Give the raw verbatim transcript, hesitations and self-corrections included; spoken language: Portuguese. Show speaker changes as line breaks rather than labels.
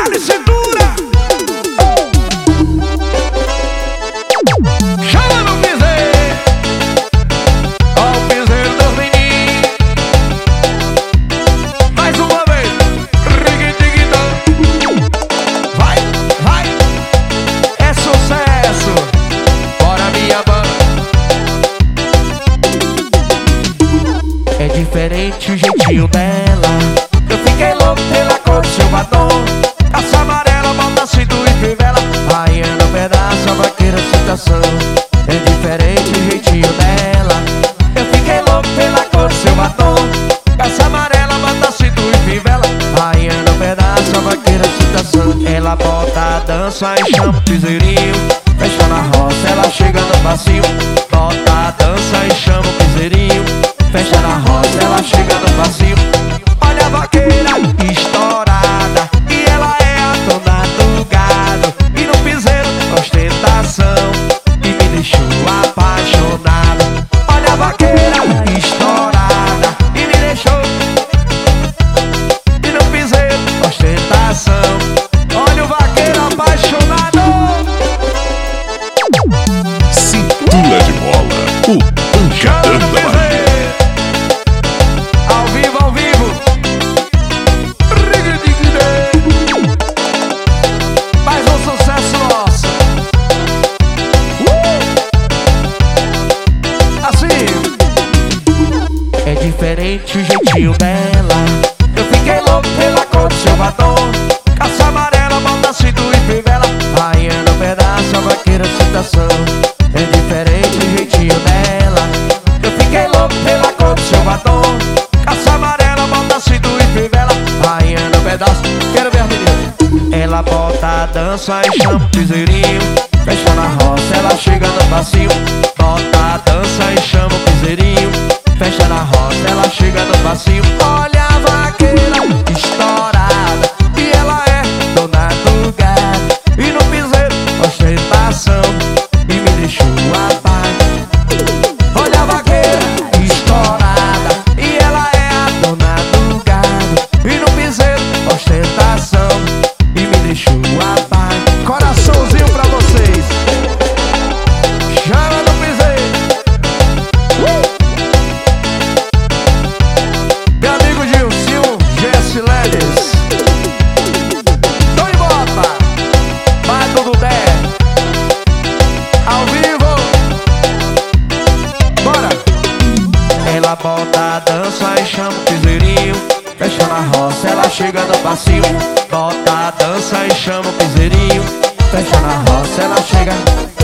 Abre cintura. Chama no piseiro. Ó o piseiro dos meninos. Mais uma vez. Vai, vai. É sucesso. Bora minha banda. É diferente o jeitinho dela. Eu fiquei louco pela cor do seu batom. Calça amarela, bota cinto e fivela. Rainha no pedaço, a vaqueira citação. É diferente o jeitinho dela. Eu fiquei louco pela cor do seu batom. Calça amarela, bota cinto e fivela. Rainha no pedaço, a vaqueira citação. Ela bota a dança e chama o piseirinho. Fecha na roça, ela chega no passinho. Bota a dança e chama o piseirinho. Fecha na roça, ela chega no passinho. Olha a vaqueira estourada, e ela é a dona do gado. E no piseiro, ostentação, e me deixou apaixonado. Olha a vaqueira estourada, e me deixou. E no piseiro, ostentação. Olha o vaqueiro apaixonado.
Cintura de mola, o pancadão da Bahia.
Ao vivo, ao vivo. Mais um sucesso nosso. uh! Assim. É diferente o jeitinho dela. Eu fiquei louco pela cor do seu batom. Calça amarela, bota cinto e fivela. Rainha no pedaço, a vaqueira citação. É diferente o jeitinho dela. Eu fiquei louco pela cor do seu batom. Calça amarela, bota cinto e fivela. Rainha no pedaço, quero ver a menina. Ela bota a dança e chama o piseirinho. Fecha na roça, ela chega no passinho. Bota a dança e chama o piseirinho. Fecha na roça, ela chega no passinho. Olha a vaqueira estourada, e ela é dona do gado. E no piseiro, ostentação, e me deixou apaixonado. Olha a vaqueira estourada, e ela é a dona do gado. E no piseiro, ostentação, e me deixou apaixonado. Coraçãozinho pra vocês. Chama no piseiro. uh! Meu amigo Gilcinho, Jesse Ledes. Tony Bota, Mato do Dé. Ao vivo. Bora. Ela bota a dança e chama o piseirinho. Fecha na roça, ela chega no passinho. Bota a dança e chama o piseirinho. Fecha na roça, ela chega.